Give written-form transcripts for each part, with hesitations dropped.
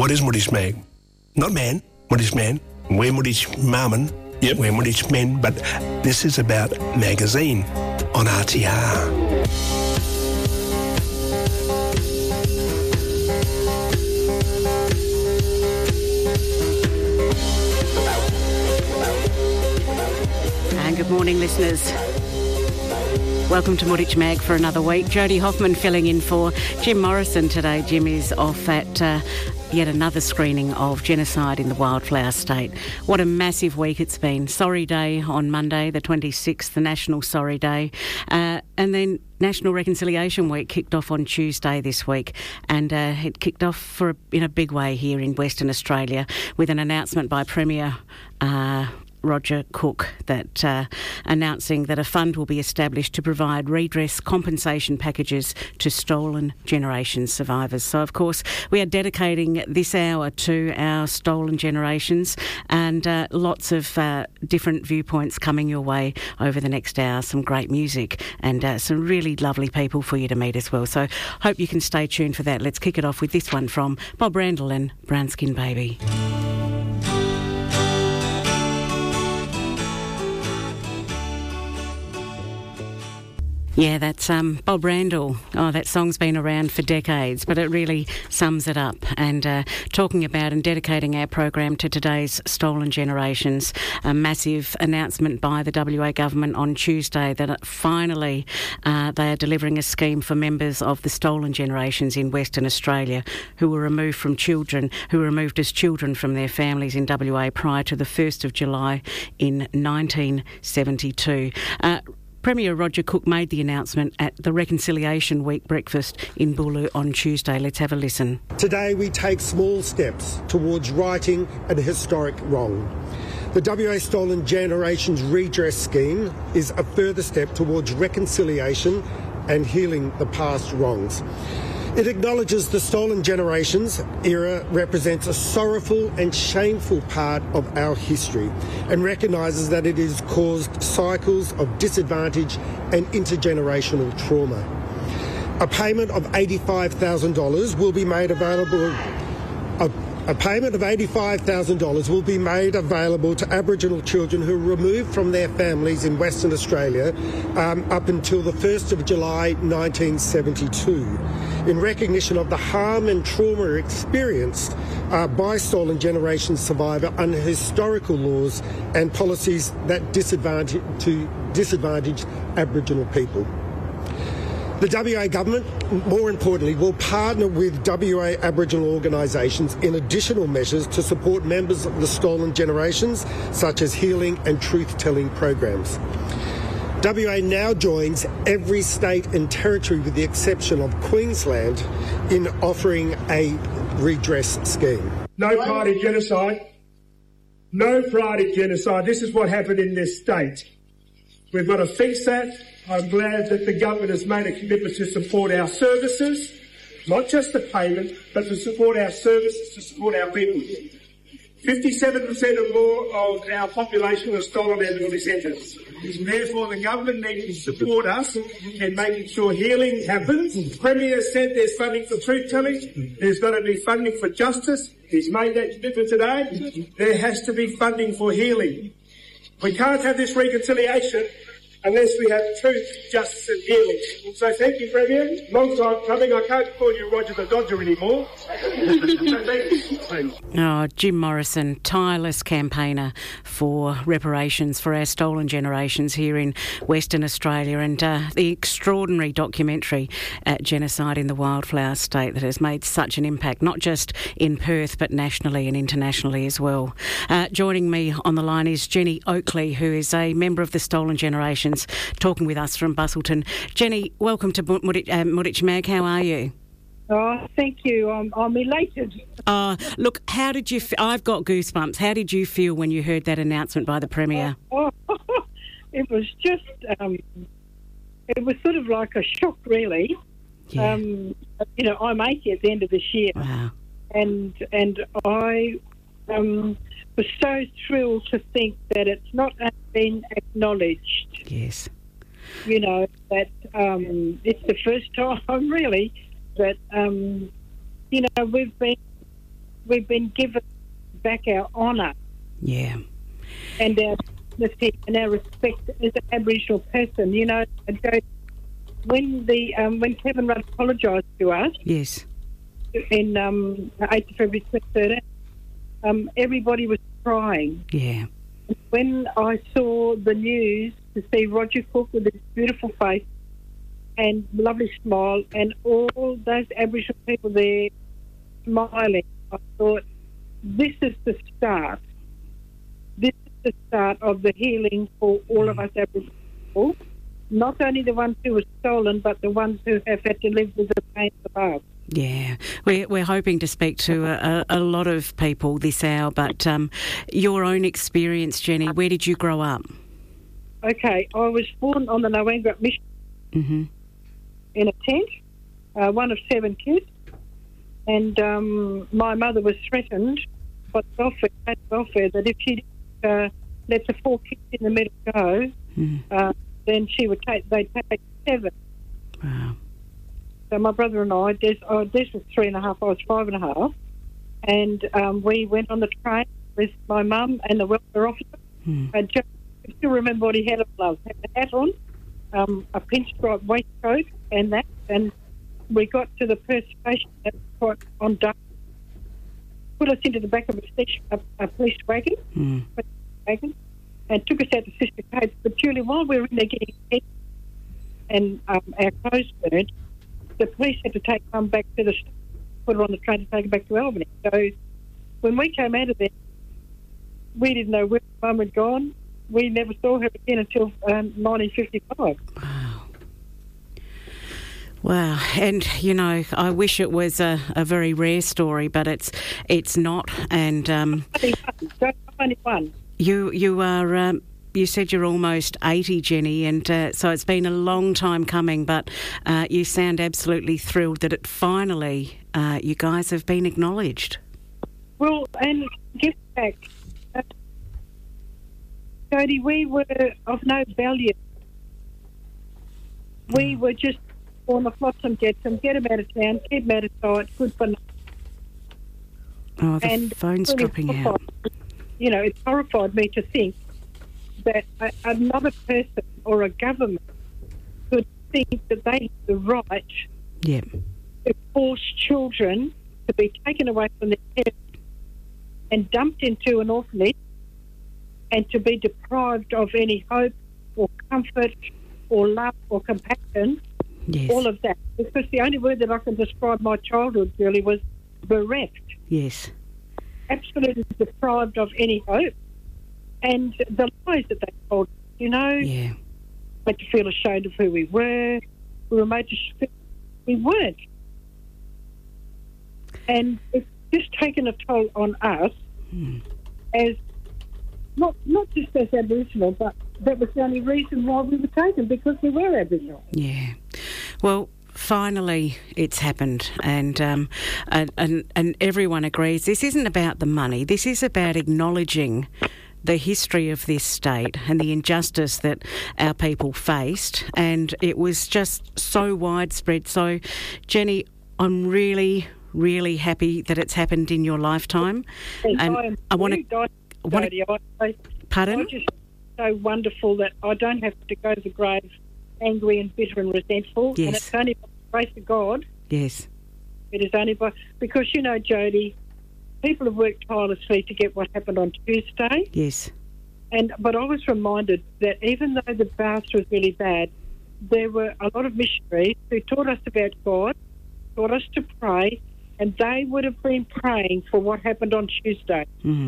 What is Moorish Mag? Not man, Moorish man. We're Moorish Marmon. Yep. We're Moorish men, but this is about magazine on RTR. Good morning, listeners. Welcome to Moorich Mag for another week. Jodie Hoffman filling in for Jim Morrison today. Jim is off at yet another screening of Genocide in the Wildflower State. What a massive week it's been. Sorry Day on Monday, the 26th, the National Sorry Day. And then National Reconciliation Week kicked off on Tuesday this week, and it kicked off in a big way here in Western Australia with an announcement by Premier Roger Cook that announcing that a fund will be established to provide redress compensation packages to Stolen Generations survivors. So, of course, we are dedicating this hour to our Stolen Generations, and lots of different viewpoints coming your way over the next hour. Some great music and some really lovely people for you to meet as well. So, hope you can stay tuned for that. Let's kick it off with this one from Bob Randall and Brown Skin Baby. Yeah, that's Bob Randall. Oh, that song's been around for decades, but it really sums it up. And talking about and dedicating our program to today's Stolen Generations, a massive announcement by the WA government on Tuesday that finally they are delivering a scheme for members of the Stolen Generations in Western Australia who were removed as children from their families in WA prior to the 1st of July in 1972. Premier Roger Cook made the announcement at the Reconciliation Week breakfast in Bulu on Tuesday. Let's have a listen. Today we take small steps towards righting a historic wrong. The WA Stolen Generations Redress Scheme is a further step towards reconciliation and healing the past wrongs. It acknowledges the Stolen Generations era represents a sorrowful and shameful part of our history and recognises that it has caused cycles of disadvantage and intergenerational trauma. A payment of $85,000 will be made available. A payment of $85,000 will be made available to Aboriginal children who were removed from their families in Western Australia up until the 1st of July 1972, in recognition of the harm and trauma experienced by Stolen Generations survivor under historical laws and policies that disadvantage Aboriginal people. The WA government, more importantly, will partner with WA Aboriginal organisations in additional measures to support members of the Stolen Generations, such as healing and truth-telling programs. WA now joins every state and territory with the exception of Queensland in offering a redress scheme. No pride in genocide. No pride in genocide. This is what happened in this state. We've got to fix that. I'm glad that the government has made a commitment to support our services, not just the payment, but to support our services, to support our people. 57% or more of our population are stolen medical centres. Therefore, the government needs to support us in making sure healing happens. The Premier said there's funding for truth-telling. There's got to be funding for justice. He's made that commitment today. There has to be funding for healing. We can't have this reconciliation unless we have truth, justice and healing. So thank you, Premier. Long time coming. I can't call you Roger the Dodger anymore. So thank you. Oh, Jim Morrison, tireless campaigner for reparations for our stolen generations here in Western Australia, and the extraordinary documentary Genocide in the Wildflower State that has made such an impact, not just in Perth but nationally and internationally as well. Joining me on the line is Jenny Oakley, who is a member of the Stolen Generations, talking with us from Busselton. Jenny, welcome to Moorich Mag. How are you? Oh, thank you. I'm elated. Look, how did you... I've got goosebumps. How did you feel when you heard that announcement by the Premier? It was just... it was sort of like a shock, really. Yeah. I'm 80 at the end of this year. Wow. And I was so thrilled to think that it's not been acknowledged. Yes. That it's the first time, really, that, we've been we've been given back our honour. Yeah. And our dignity and our respect as an Aboriginal person. You know, when Kevin Rudd apologised to us, yes, in 8th of February 2013, everybody was crying. Yeah. When I saw the news to see Roger Cook with his beautiful face and lovely smile and all those Aboriginal people there smiling, I thought, this is the start. This is the start of the healing for all of us Aboriginal people, not only the ones who were stolen, but the ones who have had to live with the pain of the past. Yeah, we're hoping to speak to a lot of people this hour, but your own experience, Jenny, where did you grow up? Okay, I was born on the Noangrup Mission in a tent, one of 7 kids, and my mother was threatened by the welfare that if she didn't let the 4 kids in the middle go, then they'd take 7. Wow. So my brother and I, Des was 3.5, I was 5.5, and we went on the train with my mum and the welfare officer. And I still remember what he had on gloves. He had a hat on, a pinstripe waistcoat, and that. And we got to the Perth station at on dark. Put us into the back of a police wagon, and took us out to Sister Kate's. But Julie, while we were in there getting hit and our clothes burned, the police had to take Mum back to put her on the train to take her back to Albany. So when we came out of there, we didn't know where Mum had gone. We never saw her again until 1955. Wow, and you know, I wish it was a very rare story, but it's not. And only one. You are. You said you're almost 80, Jenny, and so it's been a long time coming, but you sound absolutely thrilled that it finally, you guys have been acknowledged. Well, and give back. Jodie, we were of no value. We were just on the flotsam jetsam, get them out of town, keep them out of sight, good for nothing. Oh, the phone's dropping out. You know, it horrified me to think that another person or a government could think that they have the right to force children to be taken away from their parents and dumped into an orphanage and to be deprived of any hope or comfort or love or compassion, all of that. Because the only word that I can describe my childhood really was bereft. Yes. Absolutely deprived of any hope. And the lies that they told, you know, made to feel ashamed of who we were. We were made to feel we weren't. And it's just taken a toll on us as, not just as Aboriginal, but that was the only reason why we were taken, because we were Aboriginal. Yeah. Well, finally, it's happened, and everyone agrees this isn't about the money. This is about acknowledging the history of this state and the injustice that our people faced, and it was just so widespread. So, Jenny, I'm really, really happy that it's happened in your lifetime. And I want to. Pardon? I'm just so wonderful that I don't have to go to the grave angry and bitter and resentful. Yes. And it's only by the grace of God. Yes. It is only by... Because, you know, Jodie, people have worked tirelessly to get what happened on Tuesday. Yes. But I was reminded that even though the blast was really bad, there were a lot of missionaries who taught us about God, taught us to pray, and they would have been praying for what happened on Tuesday.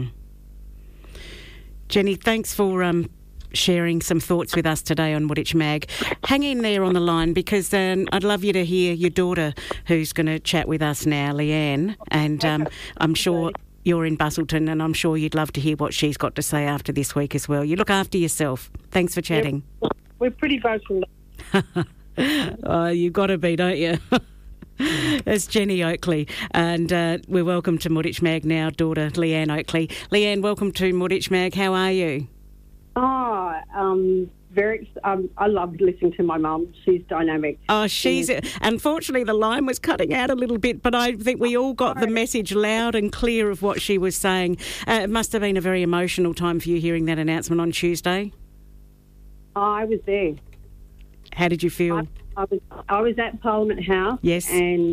Jenny, thanks for sharing some thoughts with us today on Woolwich Mag. Hang in there on the line, because I'd love you to hear your daughter, who's going to chat with us now, Leanne, and I'm sure you're in Busselton, and I'm sure you'd love to hear what she's got to say after this week as well. You look after yourself. Thanks for chatting. Yeah, we're pretty vocal. You've got to be, don't you? It's Jenny Oakley, and we're welcome to Woolwich Mag now, daughter Leanne Oakley. Leanne, welcome to Woolwich Mag. How are you? I love listening to my mum. She's dynamic. Oh, unfortunately the line was cutting out a little bit, but I think we all got the message loud and clear of what she was saying. It must have been a very emotional time for you hearing that announcement on Tuesday. I was there. How did you feel? I was at Parliament House. Yes. And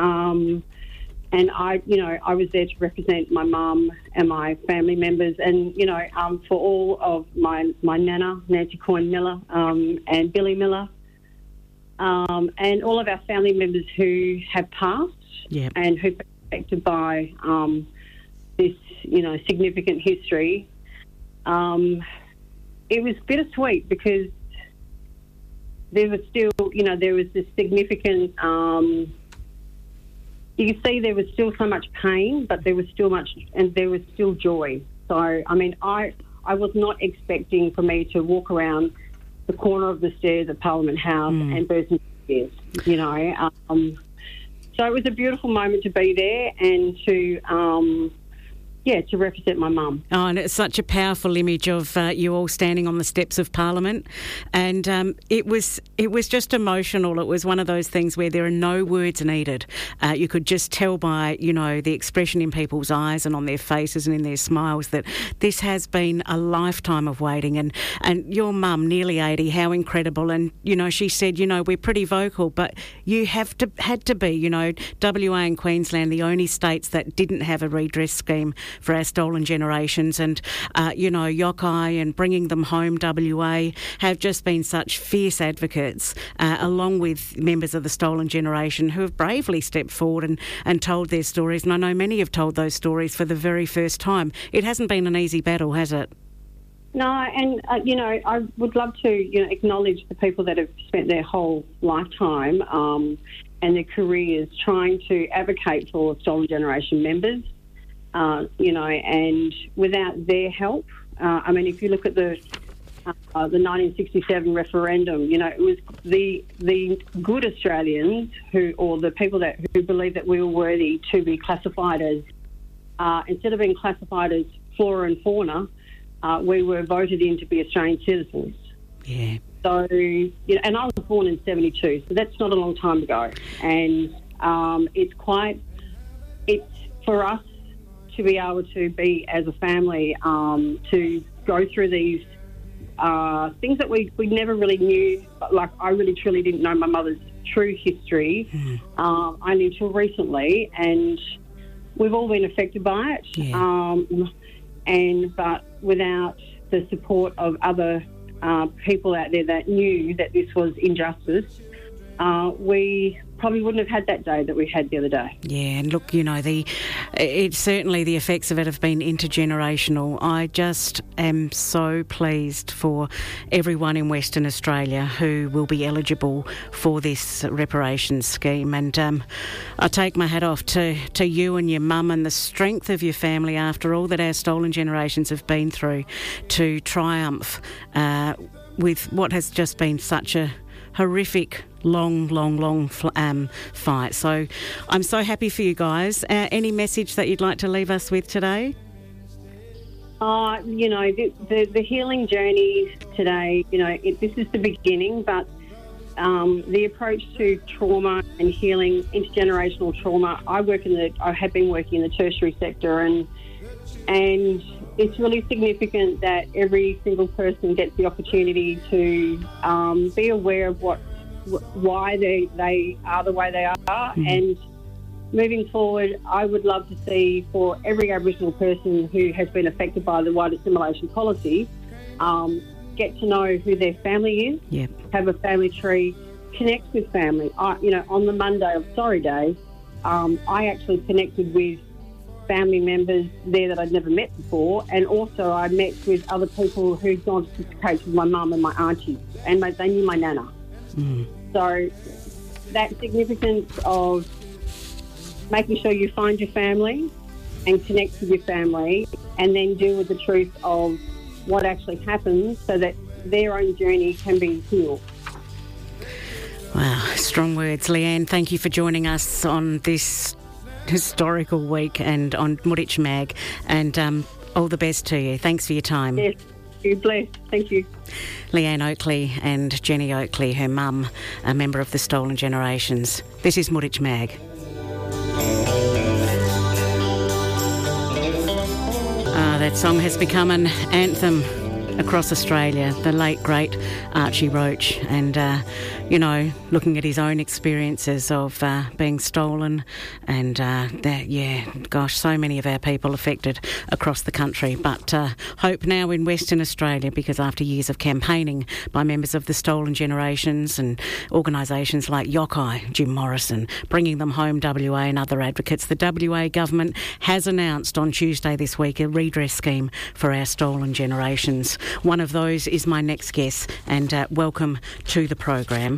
I was there to represent my mum and my family members, and for all of my nana, Nancy Coyne Miller, and Billy Miller, and all of our family members who have passed, and who've been affected by this, significant history. It was bittersweet because there was still, there was this significant. You can see there was still so much pain, but there was still joy. So, I was not expecting for me to walk around the corner of the stairs at Parliament House and burst into tears, so it was a beautiful moment to be there and to represent my mum. Oh, and it's such a powerful image of you all standing on the steps of Parliament, and it was just emotional. It was one of those things where there are no words needed. You could just tell by the expression in people's eyes and on their faces and in their smiles that this has been a lifetime of waiting. And your mum, nearly 80, how incredible! And she said, we're pretty vocal, but you had to be. WA and Queensland, the only states that didn't have a redress scheme for our stolen generations, and Yokai and bringing them home, WA, have just been such fierce advocates, along with members of the stolen generation who have bravely stepped forward and told their stories, and I know many have told those stories for the very first time. It hasn't been an easy battle, has it? No, and I would love to acknowledge the people that have spent their whole lifetime and their careers trying to advocate for stolen generation members. And without their help, if you look at the 1967 referendum, it was the good Australians or the people who believed that we were worthy to be classified as, instead of being classified as flora and fauna, we were voted in to be Australian citizens. Yeah. So, and I was born in 72, so that's not a long time ago. And it's for us to be able to be as a family, to go through these things that we never really knew. But I really truly didn't know my mother's true history only until recently, and we've all been affected by it. Yeah. But without the support of other people out there that knew that this was injustice, we probably wouldn't have had that day that we had the other day. Yeah, and look, it's certainly the effects of it have been intergenerational. I just am so pleased for everyone in Western Australia who will be eligible for this reparations scheme. And I take my hat off to you and your mum and the strength of your family after all that our stolen generations have been through to triumph with what has just been such a horrific, long fight. So I'm so happy for you guys. Any message that you'd like to leave us with today? The healing journey today, this is the beginning, but the approach to trauma and healing, intergenerational trauma, I have been working in the tertiary sector, and it's really significant that every single person gets the opportunity to be aware of why they are the way they are. Mm-hmm. And moving forward, I would love to see for every Aboriginal person who has been affected by the white assimilation policy, get to know who their family is, have a family tree, connect with family. On the Monday of Sorry Day, I actually connected with family members there that I'd never met before, and also I met with other people who'd gone to participate with my mum and my aunties, and they knew my nana. Mm. So that significance of making sure you find your family and connect with your family, and then deal with the truth of what actually happens so that their own journey can be healed. Wow, strong words. Leanne, thank you for joining us on this historical week and on Murich Mag, and all the best to you. Thanks for your time. Yes, you. Bless. Thank you. Leanne Oakley and Jenny Oakley, her mum, a member of the Stolen Generations. This is Mooditch Mag. That song has become an anthem across Australia, the late, great Archie Roach, and, looking at his own experiences of being stolen and, so many of our people affected across the country. But hope now in Western Australia, because after years of campaigning by members of the Stolen Generations and organisations like Yokai, Jim Morrison, Bringing Them Home WA and other advocates, the WA government has announced on Tuesday this week a redress scheme for our stolen generations. One of those is my next guest, and welcome to the program.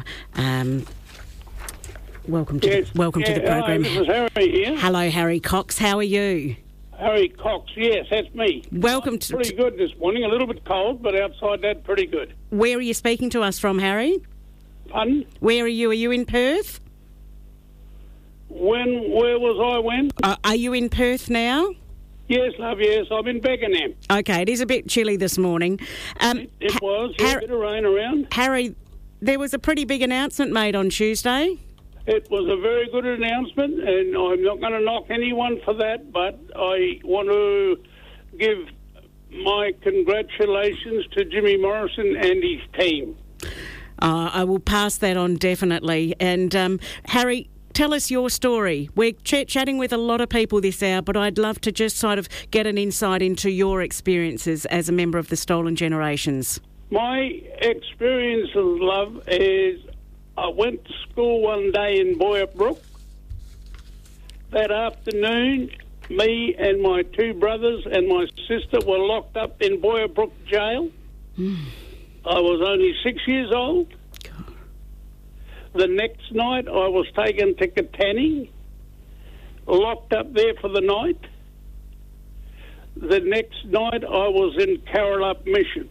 Welcome to the program. This is Harry here. Hello, Harry Cox. How are you? Harry Cox, yes, that's me. Welcome to... Pretty good this morning. A little bit cold, but outside that, pretty good. Where are you speaking to us from, Harry? Pardon? Where are you? Are you in Perth? Where was I when? Are you in Perth now? Yes, love, yes. I'm in Beckenham. Okay, it is a bit chilly this morning. It was, a bit of rain around. Harry, there was a pretty big announcement made on Tuesday. It was a very good announcement, and I'm not going to knock anyone for that, but I want to give my congratulations to Jimmy Morrison and his team. I will pass that on, definitely. And, Harry, tell us your story. We're chatting with a lot of people this hour, but I'd love to just sort of get an insight into your experiences as a member of the Stolen Generations. My experience of love is I went to school one day in Boyup That afternoon, me and my two brothers and my sister were locked up in Boyup jail. I was only 6 years old. The next night, I was taken to Katanning, locked up there for the night. The next night, I was in Carrolup Mission.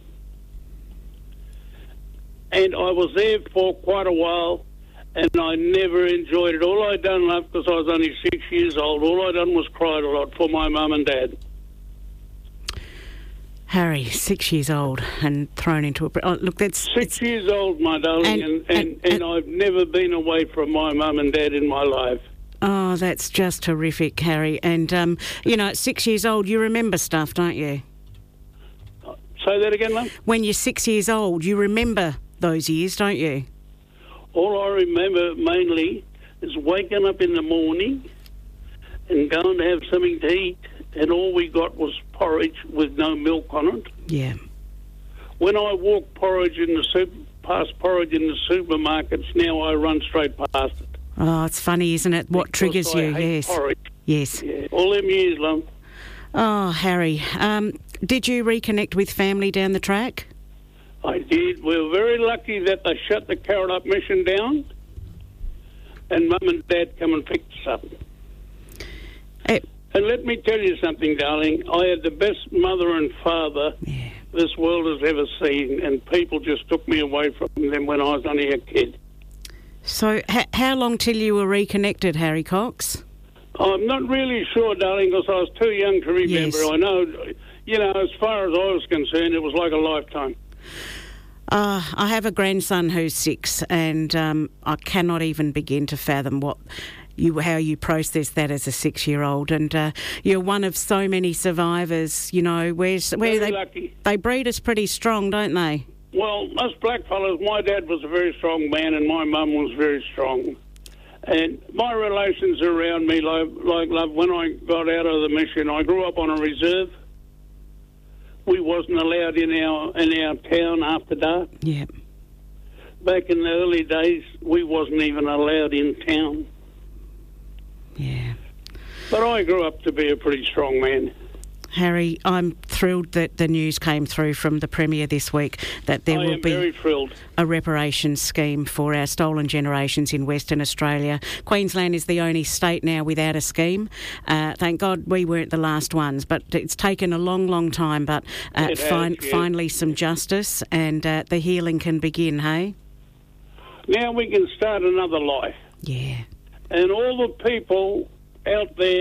And I was there for quite a while, and I never enjoyed it. All I done, love, because I was only 6 years old, all I done was cried a lot for my mum and dad. Harry, 6 years old and thrown into a... Oh, look, that's... 6 years old, my darling, and I've never been away from my mum and dad in my life. Oh, that's just horrific, Harry. And, at 6 years old, you remember stuff, don't you? Say that again, love? When you're 6 years old, you remember those years, don't you? All I remember mainly is waking up in the morning and going to have something to eat, and all we got was porridge with no milk on it. Yeah. When I walk past porridge in the supermarkets, now I run straight past it. Oh, it's funny, isn't it? What triggers you? Yes. Porridge. Yes. Yeah. All them years, love. Oh, Harry, did you reconnect with family down the track? I did. We were very lucky that they shut the Carrolup Mission down, and Mum and Dad come and picked us up. And let me tell you something, darling. I had the best mother and father this world has ever seen, and people just took me away from them when I was only a kid. So how long till you were reconnected, Harry Cox? I'm not really sure, darling, because I was too young to remember. Yes. I know, as far as I was concerned, it was like a lifetime. I have a grandson who's 6, and I cannot even begin to fathom how you process that as a 6-year-old. And you're one of so many survivors, they breed us pretty strong, don't they? Well, us blackfellas, my dad was a very strong man and my mum was very strong. And my relations around me, like when I got out of the mission, I grew up on a reserve. We wasn't allowed in our town after dark. Yeah. Back in the early days, we wasn't even allowed in town. Yeah. But I grew up to be a pretty strong man. Harry, I'm thrilled that the news came through from the Premier this week that there will be very thrilled. A reparations scheme for our stolen generations in Western Australia. Queensland is the only state now without a scheme. Thank God we weren't the last ones, but it's taken a long, long time. But finally some justice and the healing can begin, hey? Now we can start another life. Yeah. And all the people out there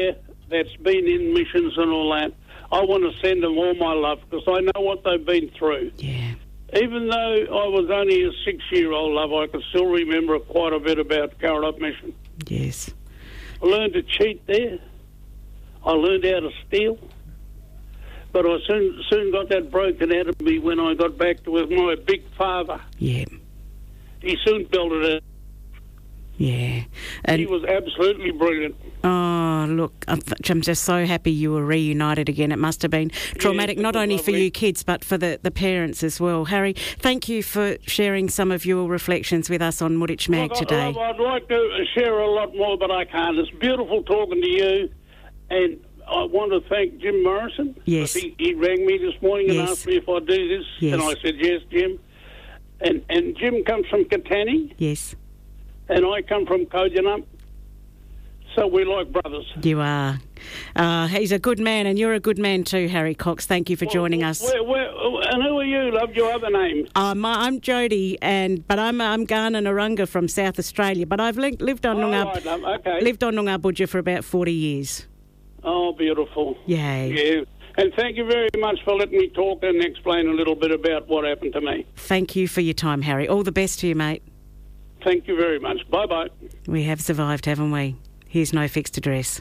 that's been in missions and all that. I want to send them all my love because I know what they've been through. Yeah. Even though I was only a 6-year-old, love, I can still remember quite a bit about Karrinyup Mission. Yes. I learned to cheat there. I learned how to steal. But I soon got that broken out of me when I got back with my big father. Yeah. He soon built it out. Yeah. And he was absolutely brilliant. Oh, look, I'm just so happy you were reunited again. It must have been traumatic, not only for you kids, but for the parents as well. Harry, thank you for sharing some of your reflections with us on Muditch Mag today. I'd like to share a lot more, but I can't. It's beautiful talking to you, and I want to thank Jim Morrison. Yes. He rang me this morning and asked me if I'd do this, and I said, yes, Jim. And Jim comes from Katanning. Yes. And I come from Kojonup. So we're like brothers. You are. He's a good man, and you're a good man too, Harry Cox. Thank you for joining us. And who are you, love? Your other name? I'm Jody, but I'm Garna Narunga from South Australia. But I've lived on Noongar Budja for about 40 years. Oh, beautiful. Yay. Yeah. And thank you very much for letting me talk and explain a little bit about what happened to me. Thank you for your time, Harry. All the best to you, mate. Thank you very much. Bye-bye. We have survived, haven't we? Here's No Fixed Address.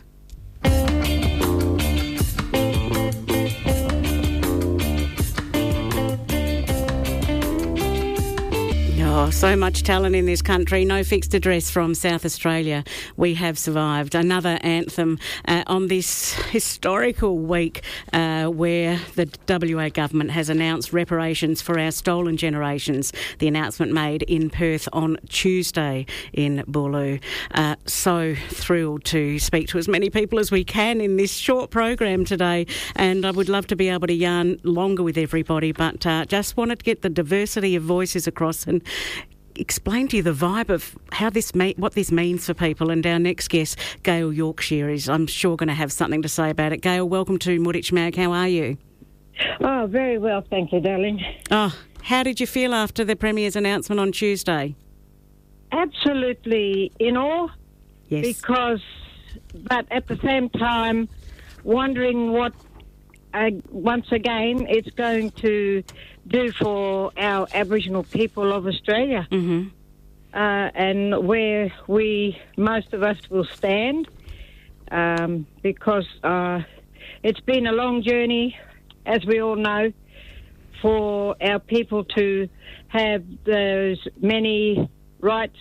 Oh, so much talent in this country. No Fixed Address from South Australia. We have survived. Another anthem on this historical week where the WA government has announced reparations for our stolen generations. The announcement made in Perth on Tuesday in Boorloo. So thrilled to speak to as many people as we can in this short program today, and I would love to be able to yarn longer with everybody, but just wanted to get the diversity of voices across and explain to you the vibe of how what this means for people. And our next guest, Gail Yorkshire, is, I'm sure, going to have something to say about it. Gail, welcome to Muditch Mag. How are you? Oh, very well, thank you, darling. Oh, how did you feel after the Premier's announcement on Tuesday? Absolutely in awe. Yes. But at the same time, wondering what, once again, it's going to do for our Aboriginal people of Australia, and where most of us will stand, because it's been a long journey, as we all know, for our people to have those many rights.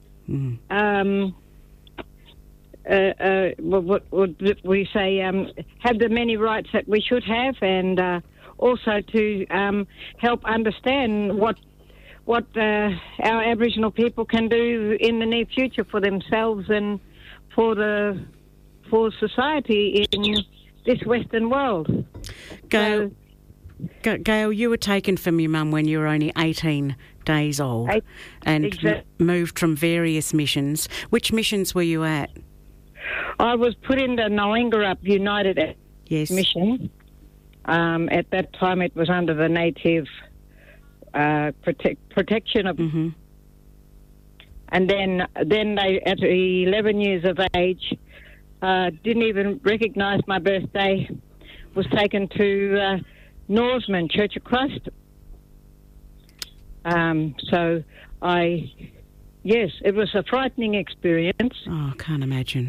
What would we say? Have the many rights that we should have, and also to help understand what our Aboriginal people can do in the near future for themselves and for society in this Western world. Gail, you were taken from your mum when you were only 18 days old, and moved from various missions. Which missions were you at? I was put in the Noangarup United Mission. At that time, it was under the Native Protection of... And then they, at 11 years of age, didn't even recognise my birthday, was taken to Norseman, Church of Christ. Yes, it was a frightening experience. Oh, I can't imagine.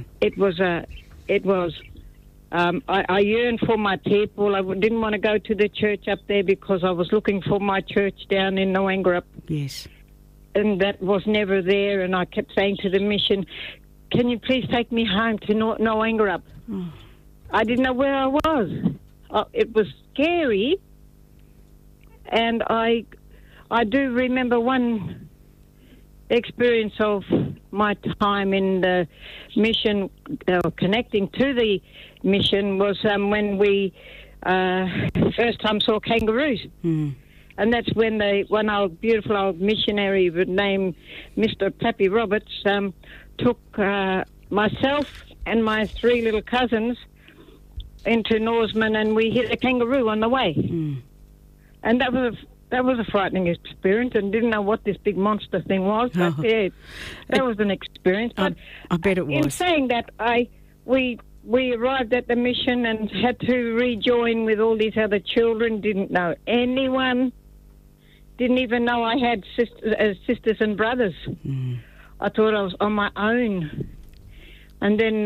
I yearned for my people. I didn't want to go to the church up there because I was looking for my church down in Noangarup. Yes. And that was never there, and I kept saying to the mission, can you please take me home to Noangarup? Oh. I didn't know where I was. It was scary, and I do remember one experience of my time in the mission, connecting to the mission, was when we first time saw kangaroos. And that's when one beautiful old missionary named Mr. Pappy Roberts took myself and my 3 little cousins into Norseman, and we hit a kangaroo on the way. And that was a frightening experience, and didn't know what this big monster thing was. But yeah, that was an experience. But I bet it was. In saying that, we we arrived at the mission and had to rejoin with all these other children. Didn't know anyone. Didn't even know I had sisters and brothers. I thought I was on my own. And then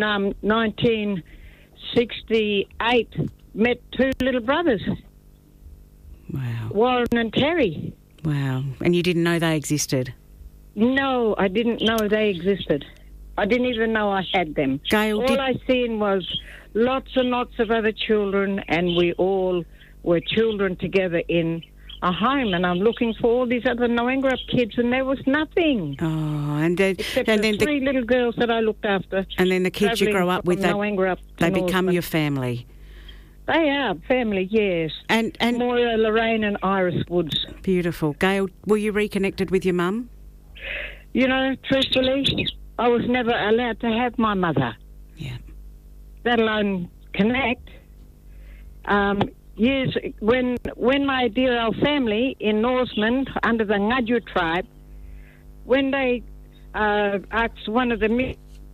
1968, met two little brothers. Wow. Warren and Terry. Wow. And you didn't know they existed? No, I didn't know they existed. I didn't even know I had them. Gail, all I seen was lots and lots of other children, and we all were children together in a home, and I'm looking for all these other Noangarup kids, and there was nothing. Oh, and then the three little girls that I looked after. And then the kids you grow up with, they become your family. They are family, yes. And Moira, Lorraine and Iris Woods. Beautiful. Gail, were you reconnected with your mum? You know, truthfully, I was never allowed to have my mother. Yeah. Let alone connect. Years when my dear old family in Norseman under the Ngaju tribe, when they asked one of the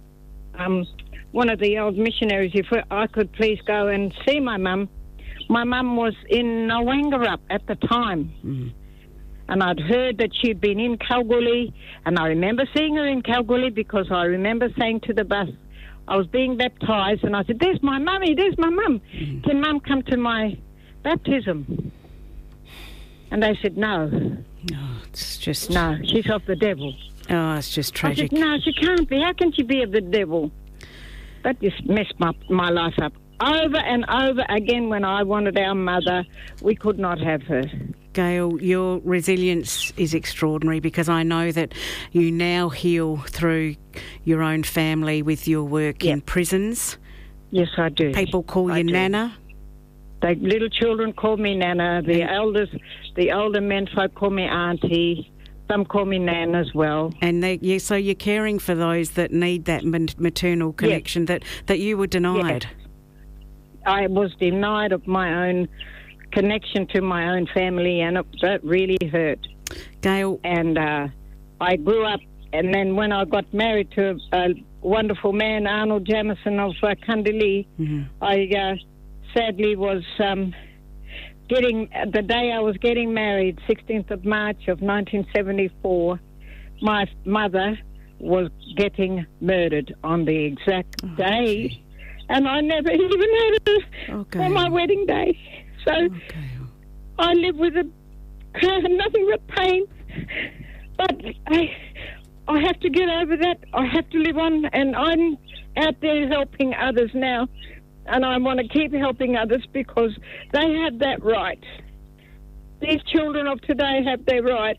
old missionaries if I could please go and see my mum was in Noangarup at the time. And I'd heard that she'd been in Kalgoorlie, and I remember seeing her in Kalgoorlie because I remember saying to the bus, I was being baptised, and I said, "There's my mummy, there's my mum. Can mum come to my baptism?" And they said, "No." Oh, it's just... No, she's of the devil. Oh, it's just tragic. I said, "No, she can't be. How can she be of the devil?" That just messed my life up. Over and over again when I wanted our mother, we could not have her. Gail, your resilience is extraordinary because I know that you now heal through your own family with your work in prisons. Yes, I do. People call you Nana. The little children call me Nana. The older men folk call me Auntie. Some call me Nan as well. And so you're caring for those that need that maternal connection that you were denied. Yes. I was denied of my own connection to my own family, and that really hurt. Gail. And I grew up, and then when I got married to a wonderful man, Arnold Jamison of Kundalini, I sadly was the day I was getting married, 16th of March of 1974, my mother was getting murdered on the exact day. Gee. And I never even had it on my wedding day. So I live with nothing but pain. But I have to get over that. I have to live on, and I'm out there helping others now. And I want to keep helping others because they have that right. These children of today have their right.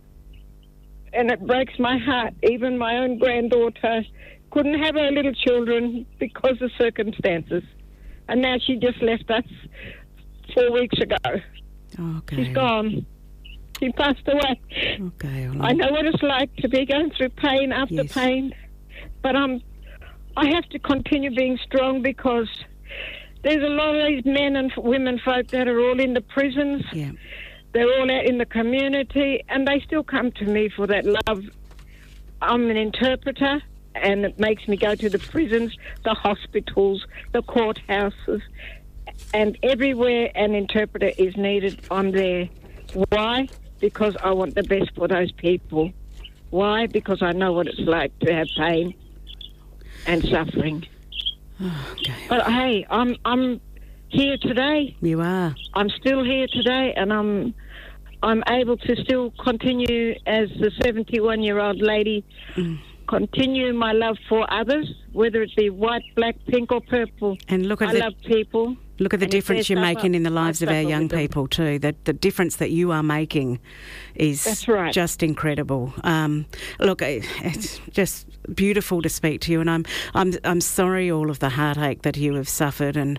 And it breaks my heart. Even my own granddaughter couldn't have her little children because of circumstances. And now she just left us 4 weeks ago. Okay. She's gone. She passed away. Okay. Well, I know what it's like to be going through pain after pain. But I have to continue being strong because there's a lot of these men and women folk that are all in the prisons. Yeah. They're all out in the community, and they still come to me for that love. I'm an interpreter, and it makes me go to the prisons, the hospitals, the courthouses, and everywhere an interpreter is needed, I'm there. Why? Because I want the best for those people. Why? Because I know what it's like to have pain and suffering. Okay. But hey, I'm here today. You are. I'm still here today, and I'm able to still continue as the 71-year-old lady, continue my love for others, whether it be white, black, pink or purple. And look at I love people. Look at the difference you're making in the lives of our young people too. The difference that you are making is just incredible. Look, it's just beautiful to speak to you, and I'm sorry all of the heartache that you have suffered, and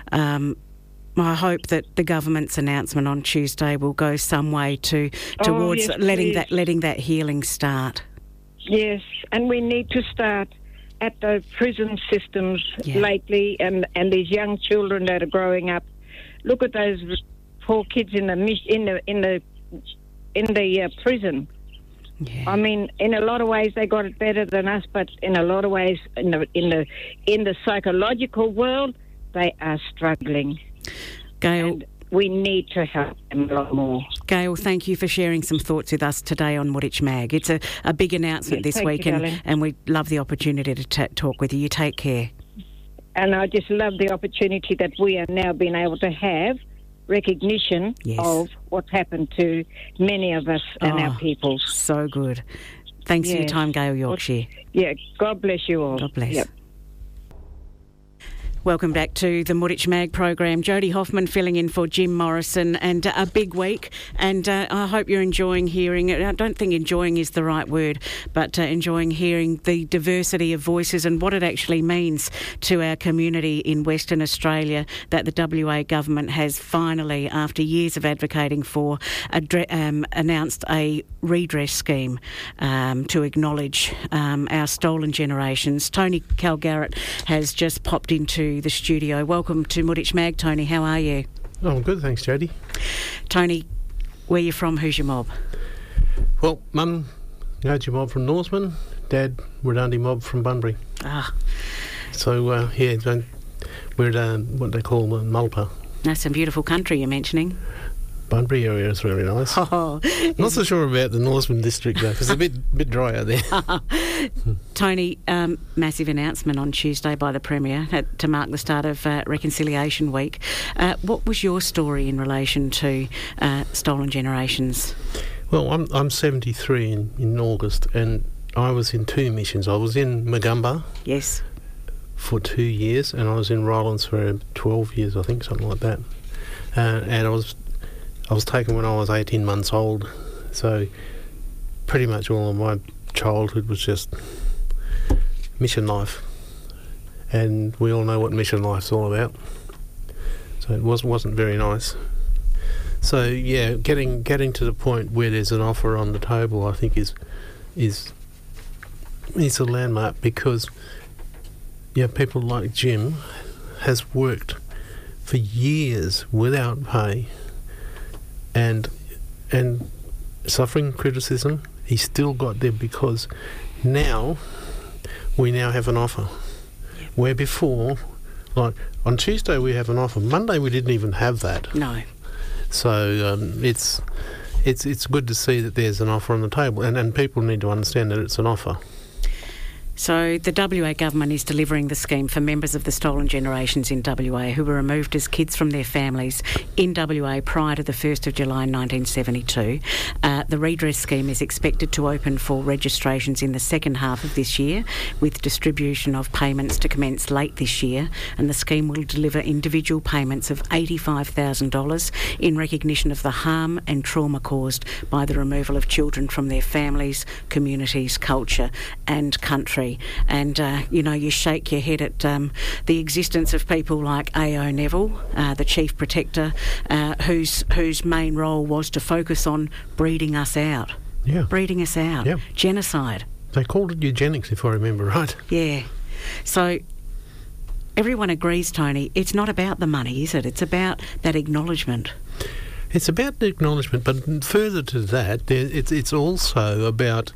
I hope that the government's announcement on Tuesday will go some way towards letting that healing start. Yes, and we need to start at the prison systems lately, and these young children that are growing up. Look at those poor kids in the prison. Yeah. I mean, in a lot of ways they got it better than us, but in a lot of ways, in the psychological world, they are struggling. Gail, and we need to help them a lot more. Gail, thank you for sharing some thoughts with us today on Moritz Mag. It's a big announcement this week, and we love the opportunity to talk with you. You take care. And I just love the opportunity that we are now being able to have recognition of what's happened to many of us and our peoples. So good. Thanks for your time, Gail Yorkshire. Yeah, God bless you all. God bless. Yep. Welcome back to the Moritz Mag program. Jody Hoffman filling in for Jim Morrison, and a big week, and I hope you're enjoying hearing it. I don't think enjoying is the right word, but enjoying hearing the diversity of voices and what it actually means to our community in Western Australia that the WA government has finally, after years of advocating for, announced a redress scheme to acknowledge our stolen generations. Tony Calgarrett has just popped into the studio. Welcome to Moritz Mag, Tony. How are you? Oh, I'm good, thanks, Jody. Tony, where you from? Who's your mob? Well, Mum, Ngaji mob from Norseman. Dad, Wurundjeri mob from Bunbury. Ah. So, we're at what they call Mulpa. That's some beautiful country you're mentioning. Bunbury area is really nice. Not so sure about the Norseman district though, because it's a bit dry out there. Tony, massive announcement on Tuesday by the Premier to mark the start of Reconciliation Week. What was your story in relation to stolen generations? Well, I'm 73 in August, and I was in 2 missions. I was in Magumba. Yes. For 2 years, and I was in Rowlands for 12 years, I think, something like that. And I was taken when I was 18 months old, so pretty much all of my childhood was just mission life, and we all know what mission life's all about. So it wasn't very nice. So yeah, getting to the point where there's an offer on the table, I think is a landmark, because people like Jim has worked for years without pay. And suffering criticism, he still got there because we now have an offer. Yep. Where before, like on Tuesday we have an offer. Monday we didn't even have that. No. So it's good to see that there's an offer on the table, and people need to understand that it's an offer. So the WA government is delivering the scheme for members of the stolen generations in WA who were removed as kids from their families in WA prior to the 1st of July 1972. The redress scheme is expected to open for registrations in the second half of this year, with distribution of payments to commence late this year, and the scheme will deliver individual payments of $85,000 in recognition of the harm and trauma caused by the removal of children from their families, communities, culture and country. And, you shake your head at the existence of people like A.O. Neville, the Chief Protector, whose main role was to focus on breeding us out. Yeah. Breeding us out. Yeah. Genocide. They called it eugenics, if I remember right. Yeah. So everyone agrees, Tony, it's not about the money, is it? It's about that acknowledgement. It's about the acknowledgement, but further to that, it's also about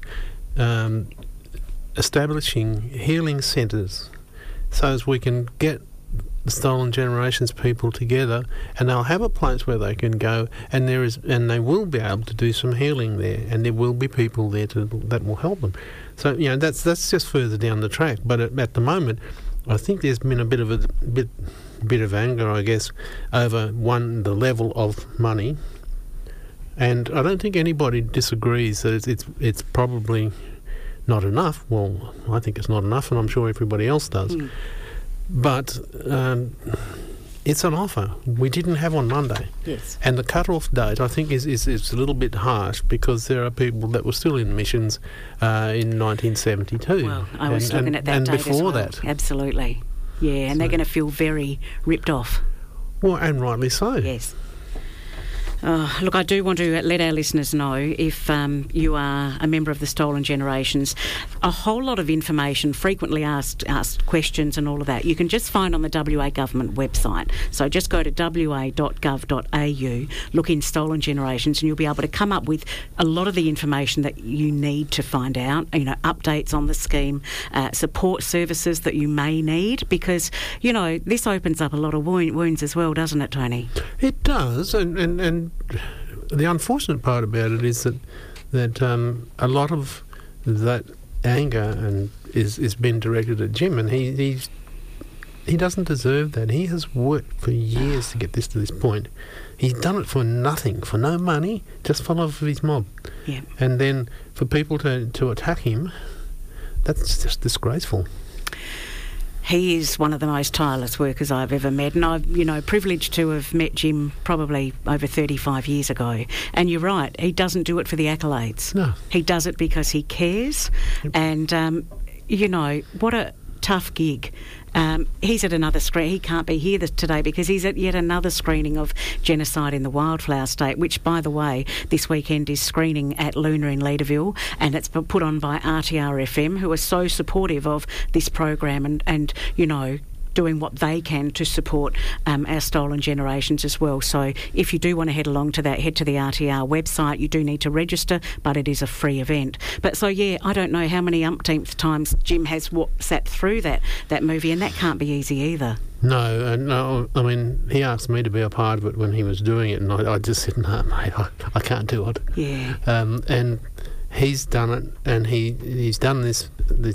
establishing healing centres so as we can get the stolen generations people together, and they'll have a place where they can go, and they will be able to do some healing there, and there will be people there that will help them. So that's just further down the track. But at the moment, I think there's been a bit of anger, I guess, over the level of money, and I don't think anybody disagrees that it's probably not enough. Well, I think it's not enough, and I'm sure everybody else does. Mm. But it's an offer we didn't have on Monday. Yes. And the cut-off date, I think, is a little bit harsh, because there are people that were still in missions in 1972. Well, I was looking at that and date before as well. that. Absolutely. Yeah, and they're going to feel very ripped off. Well, and rightly so. Yes. Look, I do want to let our listeners know, if you are a member of the Stolen Generations, a whole lot of information, frequently asked questions and all of that, you can just find on the WA Government website. So just go to wa.gov.au, look in Stolen Generations, and you'll be able to come up with a lot of the information that you need to find out, updates on the scheme, support services that you may need, because, this opens up a lot of wounds as well, doesn't it, Tony? It does, and the unfortunate part about it is that a lot of that anger is being directed at Jim, and he doesn't deserve that. He has worked for years to get this to this point. He's done it for nothing, for no money, just for love of his mob. Yeah. And then for people to attack him, that's just disgraceful. He is one of the most tireless workers I've ever met, and I've, privileged to have met Jim probably over 35 years ago. And you're right, he doesn't do it for the accolades. No. He does it because he cares, and, what a tough gig. He's at another screen. He can't be here today because he's at yet another screening of Genocide in the Wildflower State, which, by the way, this weekend is screening at Luna in Leederville, and it's put on by RTR FM, who are so supportive of this program and doing what they can to support our Stolen Generations as well. So if you do want to head along to that, head to the RTR website. You do need to register, but it is a free event. But so, I don't know how many umpteenth times Jim has sat through that movie, and that can't be easy either. No, I mean, he asked me to be a part of it when he was doing it, and I just said, no, mate, I can't do it. Yeah. And he's done it, and he's done this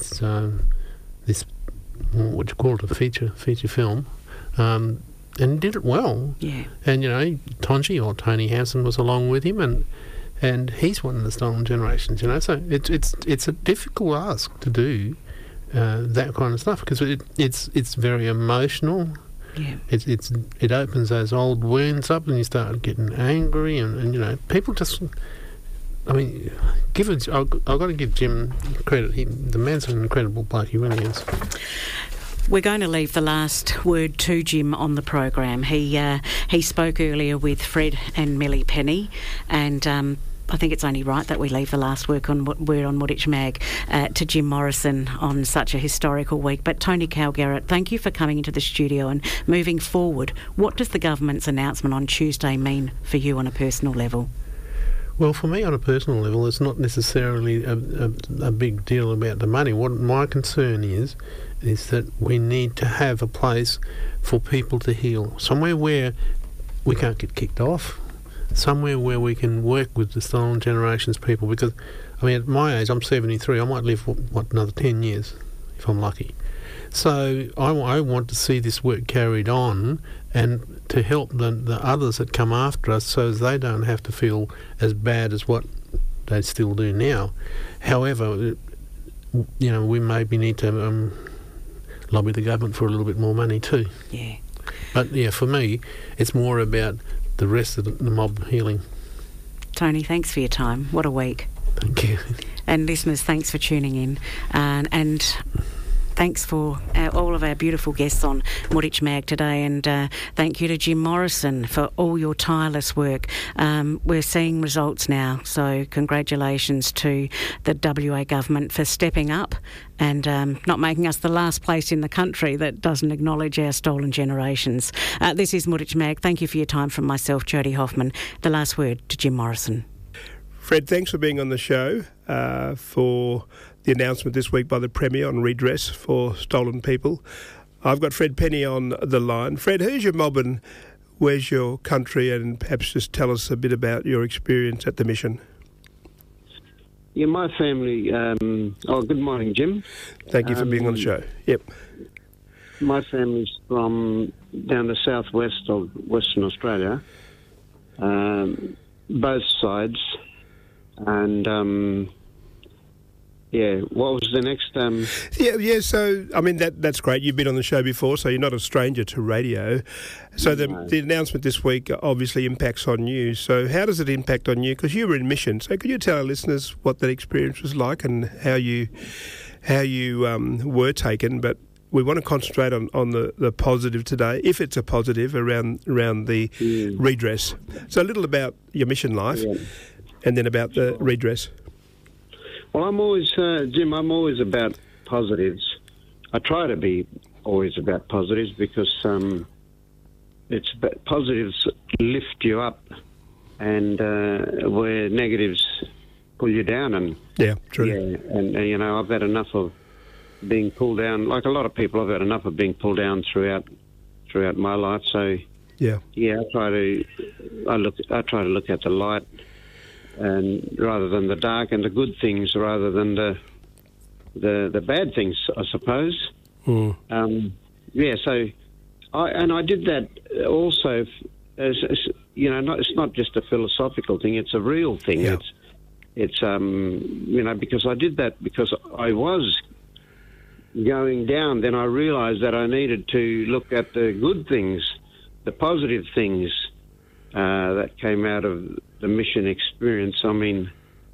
what you call it, a feature film, and did it well. Yeah. And Tonji or Tony Hansen was along with him, and he's one of the Stolen Generations. So it's a difficult ask to do that kind of stuff, because it's very emotional. Yeah. It opens those old wounds up, and you start getting angry, and people just. I mean, I've got to give Jim credit. The man's an incredible bloke. He really is. We're going to leave the last word to Jim on the program. He spoke earlier with Fred and Millie Penny, and I think it's only right that we leave the last word on Mooditch Mag to Jim Morrison on such a historical week. But Tony Calgarrett, thank you for coming into the studio, and moving forward, what does the government's announcement on Tuesday mean for you on a personal level? Well, for me on a personal level, it's not necessarily a big deal about the money. What my concern is that we need to have a place for people to heal, somewhere where we can't get kicked off, somewhere where we can work with the Stolen Generations people, because, I mean, at my age, I'm 73, I might live, another 10 years, if I'm lucky. So I want to see this work carried on, and to help the others that come after us, so as they don't have to feel as bad as what they still do now. However, we maybe need to lobby the government for a little bit more money too. Yeah. But for me, it's more about the rest of the mob healing. Tony, thanks for your time. What a week. Thank you. And listeners, thanks for tuning in. And thanks for all of our beautiful guests on Mooditch Mag today, and thank you to Jim Morrison for all your tireless work. We're seeing results now, so congratulations to the WA government for stepping up and not making us the last place in the country that doesn't acknowledge our Stolen Generations. This is Mooditch Mag. Thank you for your time from myself, Jodie Hoffman. The last word to Jim Morrison. Fred, thanks for being on the show, for the announcement this week by the Premier on redress for stolen people. I've got Fred Penny on the line. Fred, who's your mob and where's your country? And perhaps just tell us a bit about your experience at the mission. Yeah, my family... good morning, Jim. Thank you for being on the show. Yep. My family's from down the southwest of Western Australia, both sides. And... what was the next... so, I mean, that's great. You've been on the show before, so you're not a stranger to radio. So the announcement this week obviously impacts on you. So how does it impact on you? Because you were in mission. So could you tell our listeners what that experience was like and how you were taken, but we want to concentrate on the positive today, if it's a positive, around the redress. So a little about your mission life, and then about the redress. Well, I'm always, Jim, I'm always about positives. I try to be always about positives because it's about positives lift you up, and where negatives pull you down. And true. Yeah, and you know, I've had enough of being pulled down. Like a lot of people, I've had enough of being pulled down throughout my life. So I try to look at the light, and rather than the dark, and the good things rather than the bad things, I suppose. So I did that also. As you know, it's not just a philosophical thing; it's a real thing. Yeah. It's you know, because I did that because I was going down. Then I realised that I needed to look at the good things, the positive things that came out of the mission experience. I mean,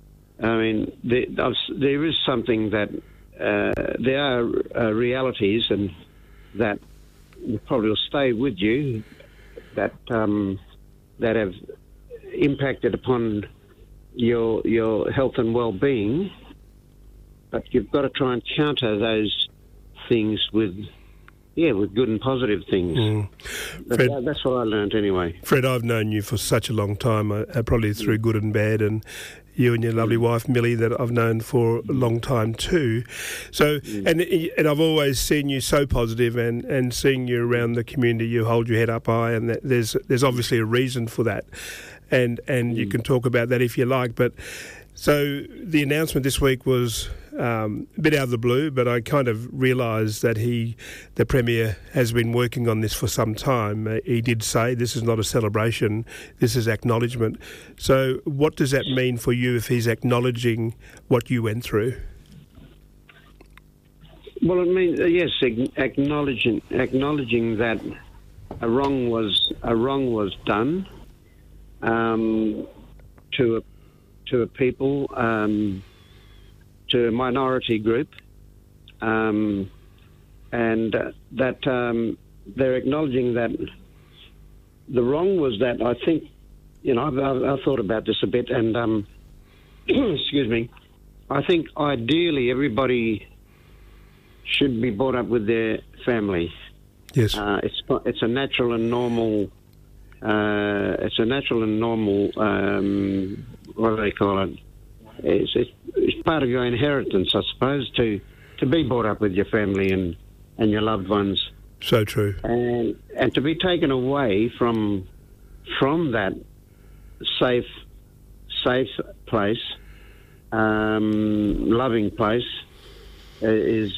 there is something that there are realities, and that probably will stay with you, that have impacted upon your health and well-being, but you've got to try and counter those things with good and positive things. Fred, that's what I learned anyway. Fred, I've known you for such a long time, probably through good and bad, and you and your lovely wife Millie that I've known for a long time too. So, and I've always seen you so positive, and seeing you around the community, you hold your head up high, and there's obviously a reason for that, and you can talk about that if you like. But so the announcement this week was a bit out of the blue, but I kind of realised that the Premier has been working on this for some time. He did say this is not a celebration, this is acknowledgement. So what does that mean for you if he's acknowledging what you went through? Well, it means, yes, acknowledging that a wrong was done to a people, to a minority group, and that they're acknowledging that the wrong was that. I think, you know, I've thought about this a bit, and excuse me, I think ideally everybody should be brought up with their family. Yes, it's a natural and normal. It's a natural and normal. What do they call it? It's part of your inheritance, I suppose, to be brought up with your family and your loved ones. So true. And to be taken away from that safe place, loving place, is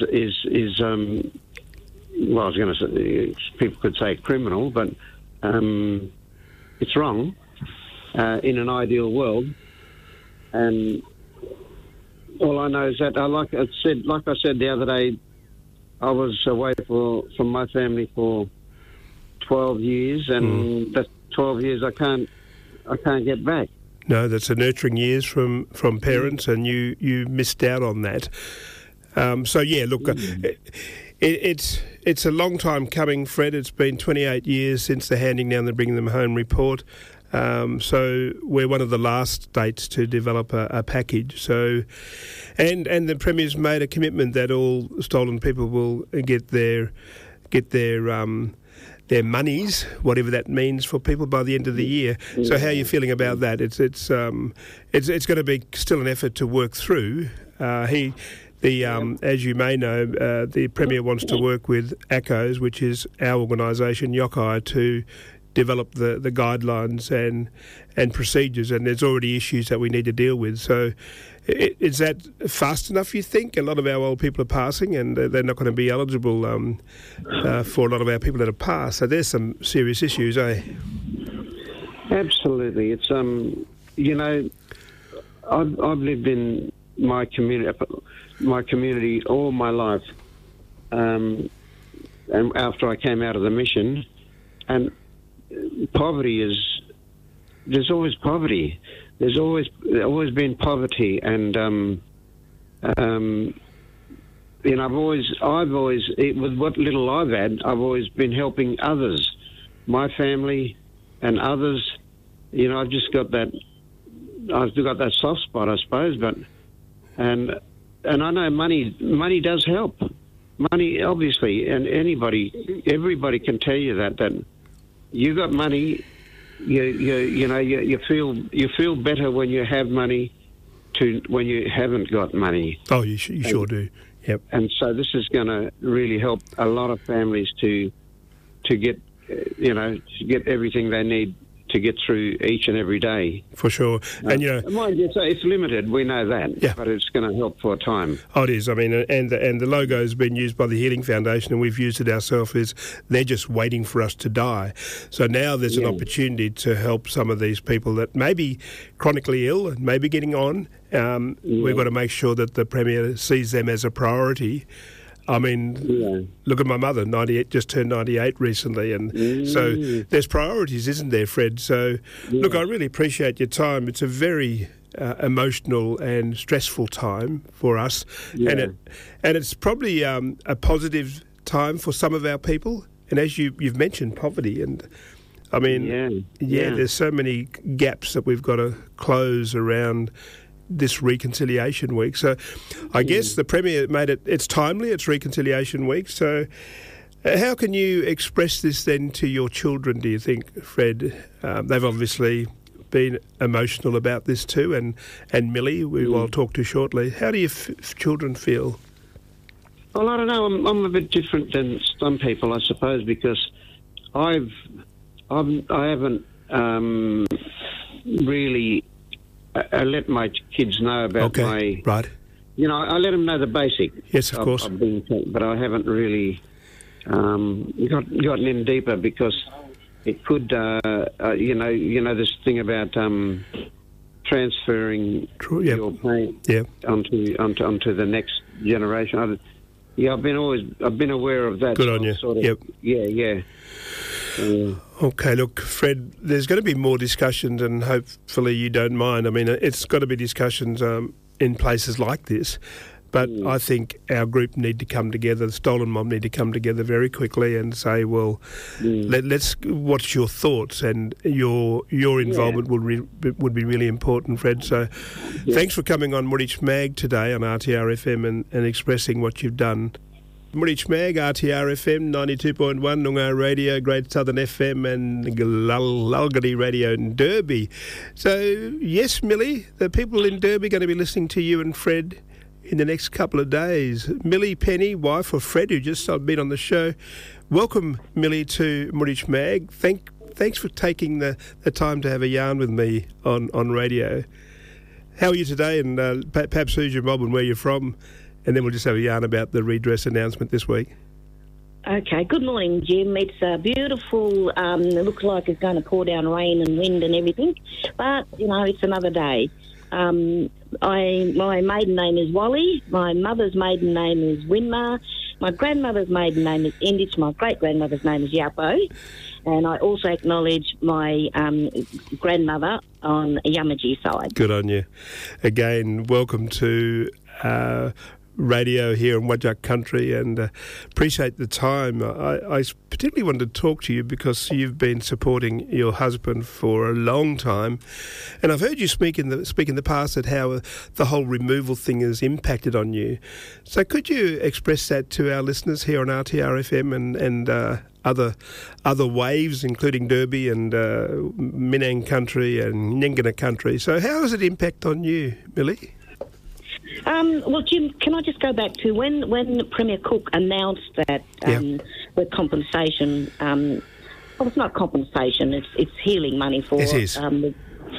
well, I was going to say, people could say criminal, but it's wrong in an ideal world. And all I know is that, like I said the other day, I was away from my family for 12 years, and that 12 years I can't get back. No, that's the nurturing years from parents, and you missed out on that. So yeah, look, it's a long time coming, Fred. It's been 28 years since the Handing Down the Bringing Them Home report. So we're one of the last states to develop a package. So, and the Premier's made a commitment that all stolen people will get their monies, whatever that means for people, by the end of the year. So how are you feeling about that? It's going to be still an effort to work through. As you may know, the Premier wants to work with ACOS, which is our organisation, Yokai, to develop the guidelines and procedures, and there's already issues that we need to deal with. So is that fast enough, you think? A lot of our old people are passing, and they're not going to be eligible for a lot of our people that have passed. So there's some serious issues, eh? Absolutely. It's you know, I've lived in my community all my life, and after I came out of the mission, and there's always poverty. There's always been poverty, and I've always, with what little I've had, I've always been helping others, my family and others. I've just got that. I've still got that soft spot, I suppose. But and I know money does help. Money, obviously, and everybody can tell you that you got money. You feel better when you have money to when you haven't got money. Oh, you sure do. Yep. And so this is going to really help a lot of families to get to get everything they need to get through each and every day. For sure. And mind you, it's limited, we know that, yeah. But it's going to help for a time. Oh, it is. I mean, and the logo has been used by the Healing Foundation, and we've used it ourselves. They're just waiting for us to die. So now there's an opportunity to help some of these people that may be chronically ill and maybe getting on. We've got to make sure that the Premier sees them as a priority. I mean, look at my mother, 98, just turned 98 recently, and so there's priorities, isn't there, Fred? So, look, I really appreciate your time. It's a very emotional and stressful time for us, and it's probably a positive time for some of our people. And as you've mentioned, poverty, and I mean, there's so many gaps that we've got to close around this Reconciliation Week. So I guess the Premier made it's timely, it's Reconciliation Week. So how can you express this then to your children, do you think, Fred? They've obviously been emotional about this too, and Millie, who I'll talk to shortly. How do your children feel? Well, I don't know. I'm a bit different than some people, I suppose, because I haven't really... I let my kids know about my... Right. I let them know the basic. Yes, of course. But I haven't really gotten in deeper because it could, this thing about transferring your pain onto the next generation. I've been aware of that. Good on you. Sort of, yep. Yeah. Okay, look, Fred, there's going to be more discussions, and hopefully you don't mind. I mean, it's got to be discussions in places like this, but I think our group need to come together, the Stolen Mob need to come together very quickly and say, well, let's. What's your thoughts? And your involvement would be really important, Fred. So thanks for coming on Murich Mag today on RTR FM and expressing what you've done. Murich Mag, RTR FM, 92.1, Noongar Radio, Great Southern FM and Lalgadi Radio in Derby. So, yes, Millie, the people in Derby are going to be listening to you and Fred in the next couple of days. Millie Penny, wife of Fred, who just been on the show. Welcome, Millie, to Murich Mag. Thanks for taking the time to have a yarn with me on radio. How are you today? And perhaps who's your mob and where you're from? And then we'll just have a yarn about the redress announcement this week. Okay, good morning, Jim. It's beautiful. It looks like it's going to pour down rain and wind and everything. But, it's another day. My maiden name is Wally. My mother's maiden name is Winmar. My grandmother's maiden name is Indich. My great-grandmother's name is Yapo. And I also acknowledge my grandmother on Yamaji side. Good on you. Again, welcome to... radio here in Whadjuk Country, and appreciate the time. I particularly wanted to talk to you because you've been supporting your husband for a long time, and I've heard you speak in the past at how the whole removal thing has impacted on you. So could you express that to our listeners here on RTR FM and other waves, including Derby and Minang Country and Nyingana Country? So how has it impact on you, Millie? Well, Jim, can I just go back to when Premier Cook announced that with compensation, well, it's not compensation, it's healing money for the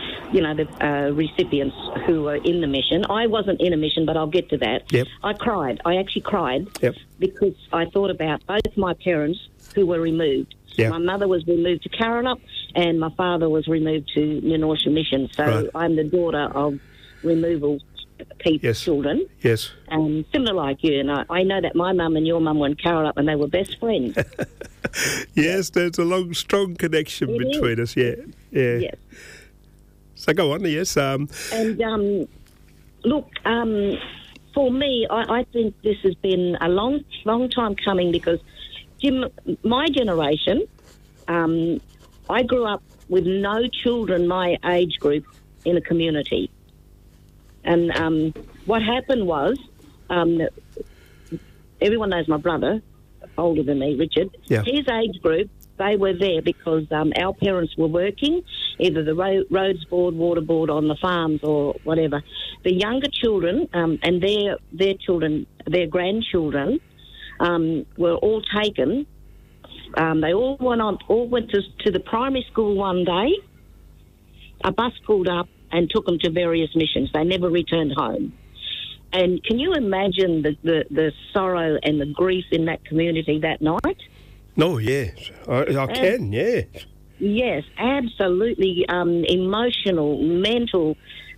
recipients who were in the mission. I wasn't in a mission, but I'll get to that. Yep. I cried. I actually cried yep. because I thought about both my parents who were removed. Yep. My mother was removed to Karalup and my father was removed to Ninorsa Mission. So I'm the daughter of removal children. Yes. Similar like you, and I know that my mum and your mum were in Karalup and they were best friends. Yes, there's a long, strong connection between us. Yeah. Yes. So go on, yes. Look, for me, I think this has been a long time coming because, Jim, my generation, I grew up with no children my age group in a community. And what happened was, everyone knows my brother, older than me, Richard. Yeah. His age group, they were there because our parents were working, either the roads board, water board on the farms or whatever. The younger children and their children, their grandchildren, were all taken. They all went to the primary school one day. A bus pulled up and took them to various missions. They never returned home. And can you imagine the sorrow and the grief in that community that night? Oh, yes. I can, yes. Yes, absolutely emotional, mental,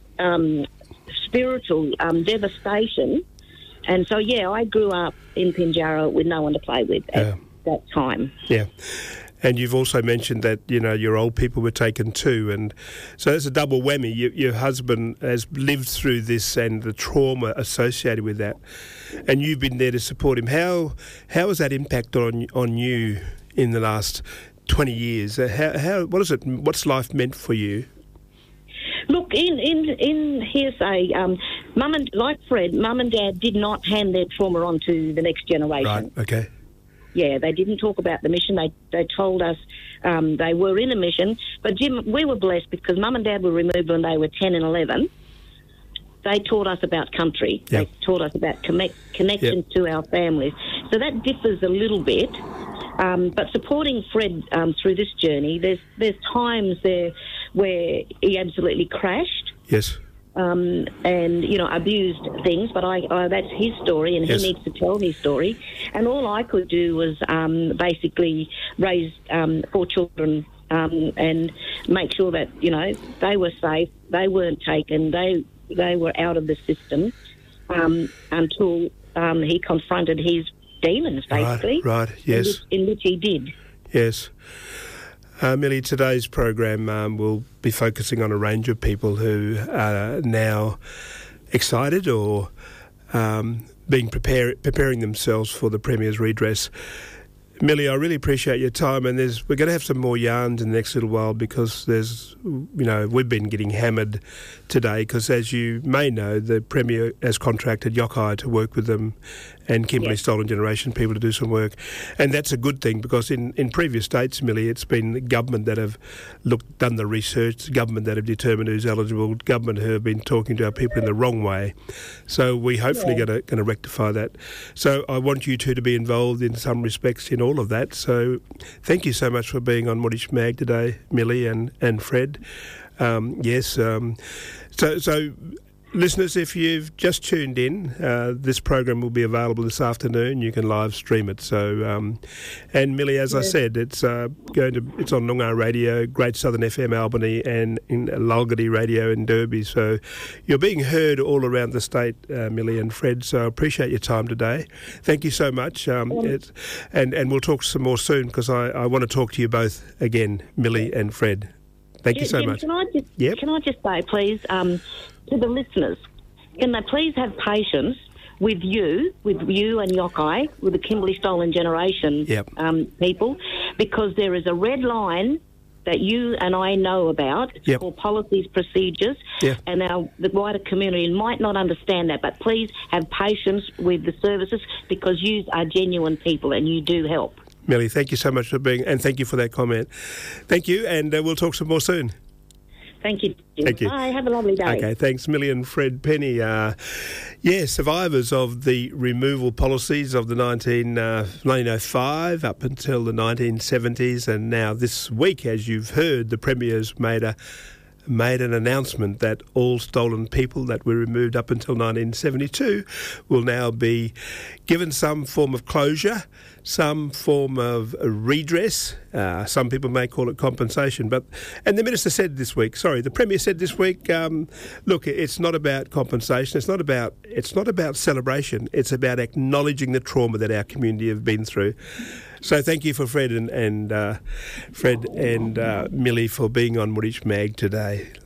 spiritual devastation. And so, I grew up in Pinjarra with no one to play with at that time. Yeah. And you've also mentioned that, your old people were taken too. And so it's a double whammy. Your husband has lived through this and the trauma associated with that. And you've been there to support him. How has that impacted on you in the last 20 years? What's life meant for you? Look, in hearsay, like Fred, Mum and Dad did not hand their trauma on to the next generation. Right, okay. Yeah, they didn't talk about the mission. They told us they were in a mission. But, Jim, we were blessed because Mum and Dad were removed when they were 10 and 11. They taught us about country. Yep. They taught us about connections to our families. So that differs a little bit. But supporting Fred through this journey, there's times there where he absolutely crashed. Yes. And, abused things, but that's his story and yes. he needs to tell his story. And all I could do was basically raise 4 children and make sure that, they were safe, they weren't taken, they were out of the system until he confronted his demons, basically. Right, yes. In which he did. Yes. Millie, today's program will be focusing on a range of people who are now excited or preparing themselves for the Premier's redress. Millie, I really appreciate your time, and we're going to have some more yarns in the next little while because we've been getting hammered today because, as you may know, the Premier has contracted Yockeye to work with them and Kimberley Stolen Generation people to do some work. And that's a good thing because in previous states, Millie, it's been the government that have done the research, the government that have determined who's eligible, government who have been talking to our people in the wrong way. So we hopefully going to rectify that. So I want you two to be involved in some respects in all of that. So thank you so much for being on Moorish Mag today, Millie and Fred. So listeners, if you've just tuned in, this program will be available this afternoon. You can live stream it. So, and Millie, as I said, it's on Noongar Radio, Great Southern FM Albany, and in Lalgadi Radio in Derby. So you're being heard all around the state, Millie and Fred. So I appreciate your time today. Thank you so much. And we'll talk some more soon because I want to talk to you both again, Millie and Fred. Thank you so much. Can I just say, please, to the listeners, can they please have patience with you and Yockeye, with the Kimberley Stolen Generation people, because there is a red line that you and I know about. It's called policies, procedures, and the wider community might not understand that, but please have patience with the services because you are genuine people and you do help. Millie, thank you so much for being, and thank you for that comment. Thank you, and we'll talk some more soon. Thank you. Thank you. Bye. Have a lovely day. Okay, thanks, Millie and Fred Penny. Survivors of the removal policies of the 1905 up until the 1970s, and now this week, as you've heard, the Premier's made an announcement that all stolen people that were removed up until 1972 will now be given some form of closure, some form of redress. Some people may call it compensation. And the Minister said this week, the Premier said this week, look, it's not about compensation, it's not about celebration, it's about acknowledging the trauma that our community have been through. So thank you for Fred and Millie for being on Moorish Mag today.